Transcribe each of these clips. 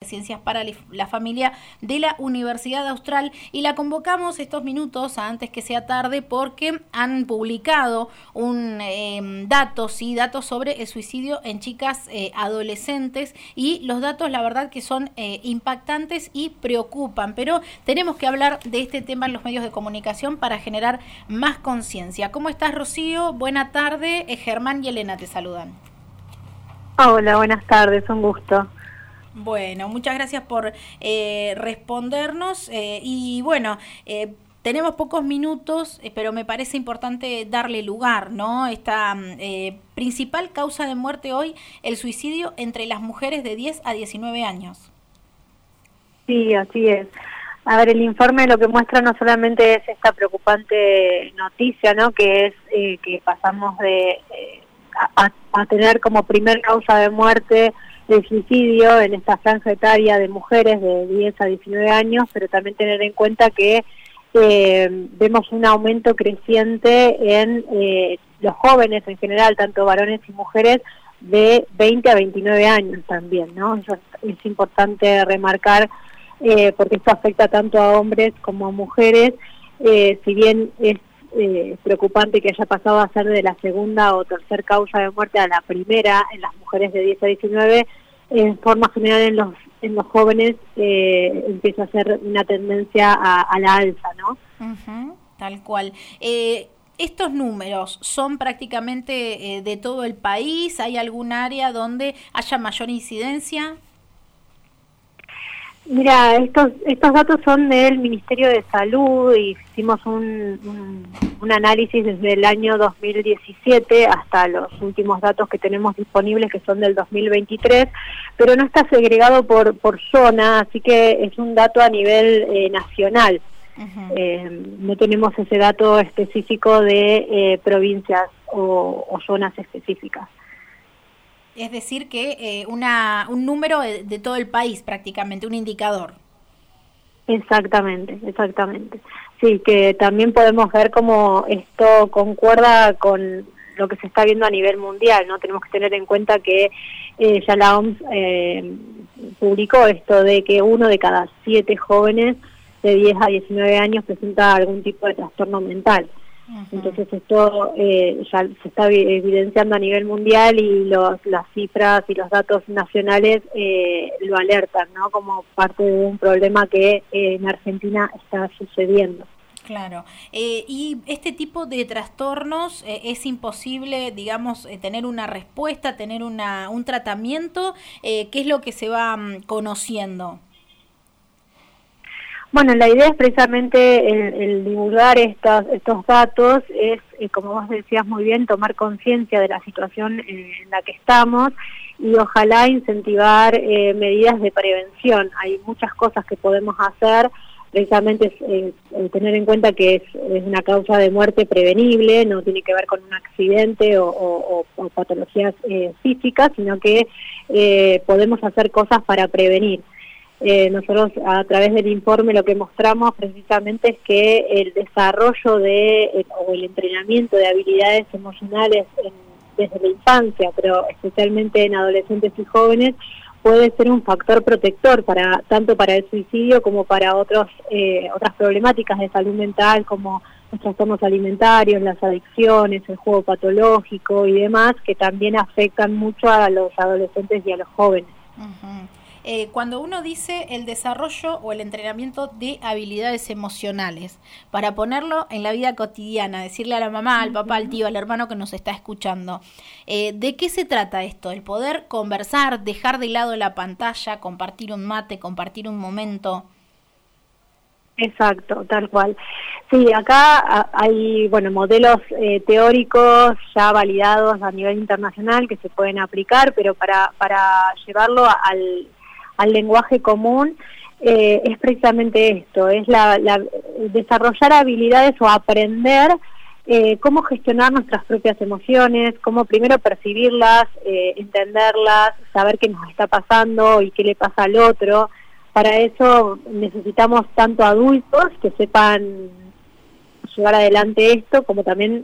Ciencias para la Familia de la Universidad Austral, y la convocamos estos minutos antes que sea tarde porque han publicado datos sobre el suicidio en chicas adolescentes, y los datos la verdad que son impactantes y preocupan, pero tenemos que hablar de este tema en los medios de comunicación para generar más conciencia. ¿Cómo estás, Rocío? Buena tarde. Germán y Elena te saludan. Hola, buenas tardes, un gusto. Bueno, muchas gracias por respondernos y bueno, tenemos pocos minutos, pero me parece importante darle lugar, ¿no? Esta principal causa de muerte hoy, el suicidio entre las mujeres de 10 a 19 años. Sí, así es. A ver, el informe lo que muestra no solamente es esta preocupante noticia, ¿no? Que es que pasamos de a tener como primer causa de muerte el suicidio en esta franja etaria de mujeres de 10 a 19 años, pero también tener en cuenta que vemos un aumento creciente en los jóvenes en general, tanto varones y mujeres, de 20 a 29 años también, ¿no? Eso es importante remarcar, porque esto afecta tanto a hombres como a mujeres, si bien es preocupante que haya pasado a ser de la segunda o tercera causa de muerte a la primera en las mujeres de 10 a 19, en forma general en los jóvenes empieza a ser una tendencia a la alza, ¿no? Tal cual. ¿Estos números son prácticamente de todo el país? ¿Hay algún área donde haya mayor incidencia? Mira, estos datos son del Ministerio de Salud y hicimos un análisis desde el año 2017 hasta los últimos datos que tenemos disponibles, que son del 2023, pero no está segregado por zona, así que es un dato a nivel nacional. No tenemos ese dato específico de provincias o zonas específicas. Es decir que un número de todo el país prácticamente, un indicador. Exactamente. Sí, que también podemos ver cómo esto concuerda con lo que se está viendo a nivel mundial, ¿no? Tenemos que tener en cuenta que ya la OMS publicó esto de que 1 de cada 7 jóvenes de 10 a 19 años presenta algún tipo de trastorno mental. Entonces esto ya se está evidenciando a nivel mundial y las cifras y los datos nacionales lo alertan, ¿no? Como parte de un problema que en Argentina está sucediendo. Claro. Y este tipo de trastornos es imposible, digamos, tener una respuesta, tener un tratamiento. ¿Qué es lo que se va conociendo? Bueno, la idea es precisamente el divulgar estos datos, es, como vos decías muy bien, tomar conciencia de la situación en la que estamos y ojalá incentivar medidas de prevención. Hay muchas cosas que podemos hacer, precisamente tener en cuenta que es una causa de muerte prevenible, no tiene que ver con un accidente o patologías físicas, sino que podemos hacer cosas para prevenir. Nosotros a través del informe lo que mostramos precisamente es que el desarrollo o el entrenamiento de habilidades emocionales desde la infancia, pero especialmente en adolescentes y jóvenes, puede ser un factor protector tanto para el suicidio como para otras problemáticas de salud mental, como los trastornos alimentarios, las adicciones, el juego patológico y demás, que también afectan mucho a los adolescentes y a los jóvenes. Cuando uno dice el desarrollo o el entrenamiento de habilidades emocionales, para ponerlo en la vida cotidiana, decirle a la mamá, al papá, al tío, al hermano que nos está escuchando, ¿de qué se trata esto? El poder conversar, dejar de lado la pantalla, compartir un mate, compartir un momento. Exacto, tal cual. Sí, acá hay modelos teóricos ya validados a nivel internacional que se pueden aplicar, pero para llevarlo al lenguaje común es precisamente esto, es desarrollar habilidades o aprender cómo gestionar nuestras propias emociones, cómo primero percibirlas, entenderlas, saber qué nos está pasando y qué le pasa al otro. Para eso necesitamos tanto adultos que sepan llevar adelante esto, como también,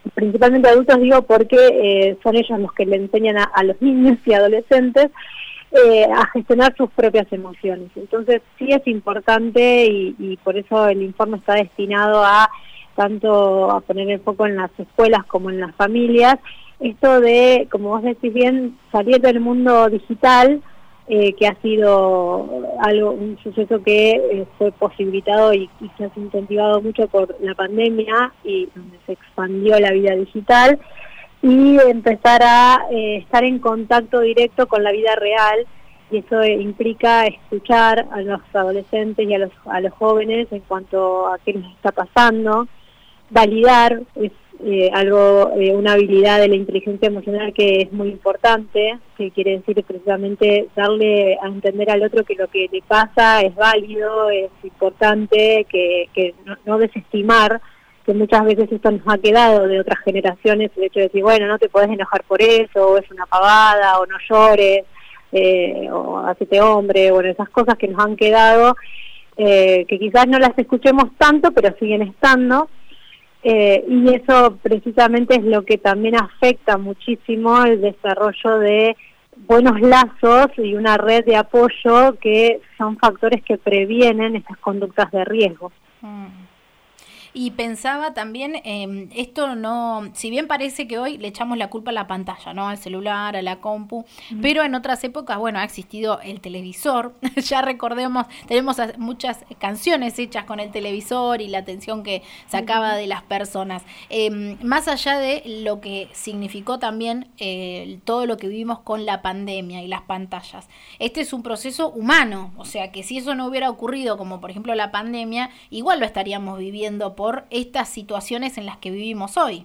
principalmente adultos digo porque son ellos los que le enseñan a los niños y adolescentes, a gestionar sus propias emociones. Entonces sí es importante y por eso el informe está destinado a tanto a poner el foco en las escuelas como en las familias, esto de, como vos decís bien, salir del mundo digital, que ha sido un suceso que fue posibilitado y se ha incentivado mucho por la pandemia y donde se expandió la vida digital, y empezar a estar en contacto directo con la vida real, y eso implica escuchar a los adolescentes y a los jóvenes en cuanto a qué les está pasando, validar, es una habilidad de la inteligencia emocional que es muy importante, que quiere decir precisamente darle a entender al otro que lo que le pasa es válido, es importante, que no desestimar, que muchas veces esto nos ha quedado de otras generaciones, el hecho de decir, bueno, no te podés enojar por eso, o es una pavada, o no llores, o hacete hombre, bueno, esas cosas que nos han quedado, que quizás no las escuchemos tanto, pero siguen estando. Y eso precisamente es lo que también afecta muchísimo el desarrollo de buenos lazos y una red de apoyo, que son factores que previenen estas conductas de riesgo. Y pensaba también, esto no, si bien parece que hoy le echamos la culpa a la pantalla, ¿no? Al celular, a la compu, pero en otras épocas, bueno, ha existido el televisor. Ya recordemos, tenemos muchas canciones hechas con el televisor y la atención que sacaba de las personas. Más allá de lo que significó también todo lo que vivimos con la pandemia y las pantallas, este es un proceso humano, o sea que si eso no hubiera ocurrido, como por ejemplo la pandemia, igual lo estaríamos viviendo por estas situaciones en las que vivimos hoy.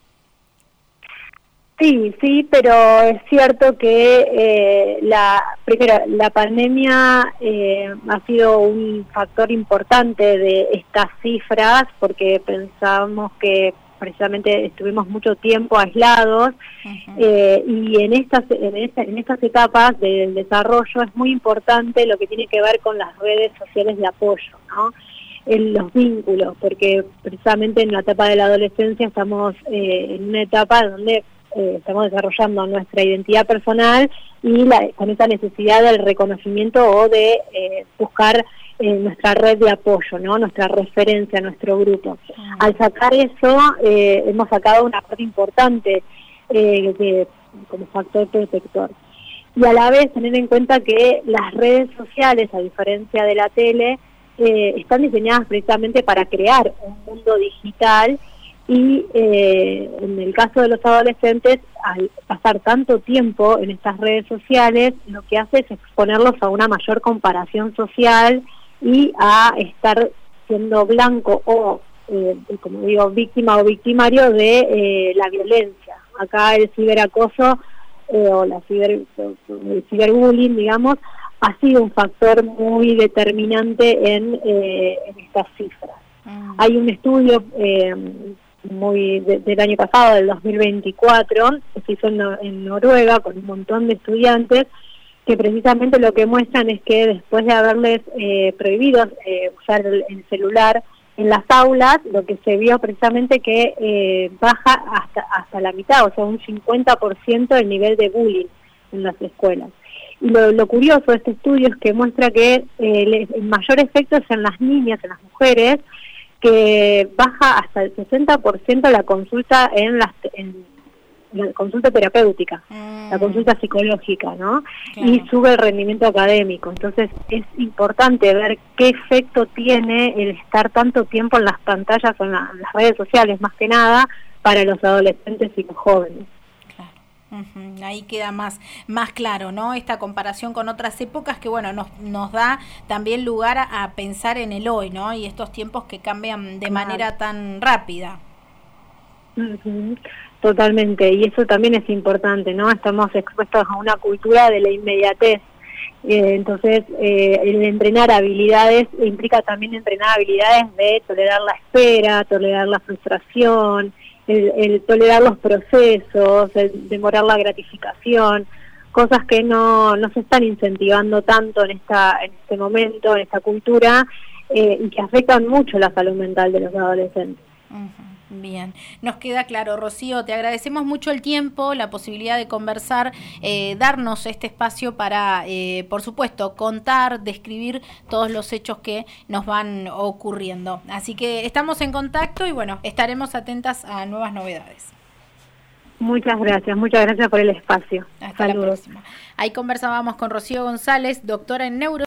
Sí, pero es cierto que la pandemia ha sido un factor importante de estas cifras, porque pensamos que precisamente estuvimos mucho tiempo aislados, y en estas etapas del desarrollo es muy importante lo que tiene que ver con las redes sociales de apoyo, ¿no? En los vínculos, porque precisamente en la etapa de la adolescencia estamos en una etapa donde estamos desarrollando nuestra identidad personal y con esa necesidad del reconocimiento o de buscar nuestra red de apoyo, ¿no? Nuestra referencia, nuestro grupo. Al sacar eso, hemos sacado una parte importante como factor protector. Y a la vez tener en cuenta que las redes sociales, a diferencia de la tele, están diseñadas precisamente para crear un mundo digital, y en el caso de los adolescentes, al pasar tanto tiempo en estas redes sociales, lo que hace es exponerlos a una mayor comparación social y a estar siendo blanco o, como digo, víctima o victimario de la violencia. Acá el ciberacoso o el ciberbullying, digamos, ha sido un factor muy determinante en estas cifras. Hay un estudio del año pasado, del 2024, que se hizo en Noruega con un montón de estudiantes, que precisamente lo que muestran es que después de haberles prohibido usar el celular en las aulas, lo que se vio precisamente que baja hasta la mitad, o sea, un 50% el nivel de bullying en las escuelas. Y lo curioso de este estudio es que muestra que el mayor efecto es en las niñas, en las mujeres, que baja hasta el 60% la consulta en la consulta terapéutica, la consulta psicológica, ¿no? Claro. Y sube el rendimiento académico. Entonces es importante ver qué efecto tiene el estar tanto tiempo en las pantallas o en las redes sociales, más que nada, para los adolescentes y los jóvenes. Ahí queda más claro, ¿no? Esta comparación con otras épocas que, bueno, nos da también lugar a pensar en el hoy, ¿no? Y estos tiempos que cambian de manera tan rápida. Totalmente, y eso también es importante, ¿no? Estamos expuestos a una cultura de la inmediatez. Entonces, el entrenar habilidades implica también entrenar habilidades de tolerar la espera, tolerar la frustración, el tolerar los procesos, el demorar la gratificación, cosas que no se están incentivando tanto en este momento, en esta cultura, y que afectan mucho la salud mental de los adolescentes. Bien, nos queda claro. Rocío, te agradecemos mucho el tiempo, la posibilidad de conversar, darnos este espacio para, por supuesto, contar, describir todos los hechos que nos van ocurriendo. Así que estamos en contacto y bueno, estaremos atentas a nuevas novedades. Muchas gracias por el espacio. Hasta la próxima. Ahí conversábamos con Rocío González, doctora en neuro